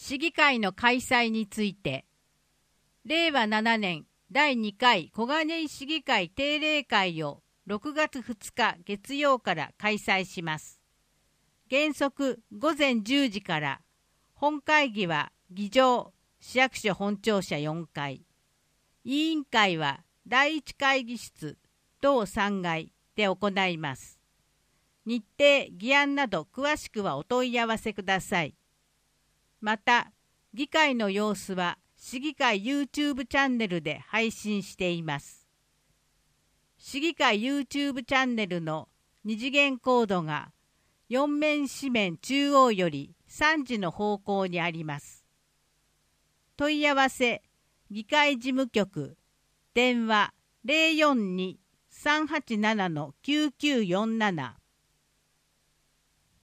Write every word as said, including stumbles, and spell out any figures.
市議会の開催について、れいわななねんだいにかい小金井市議会定例会をろくがつふつか月曜から開催します。原則ごぜんじゅうじから、本会議は議場、市役所本庁舎よんかい、委員会はだいいち会議室、同さんがいで行います。日程、議案など詳しくはお問い合わせください。また、議会の様子は市議会 YouTube チャンネルで配信しています。市議会 YouTube チャンネルの二次元コードがよん面紙面中央よりさんじの方向にあります。問い合わせ、議会事務局、電話 ゼロよんに さんはちなな きゅうきゅうよんなな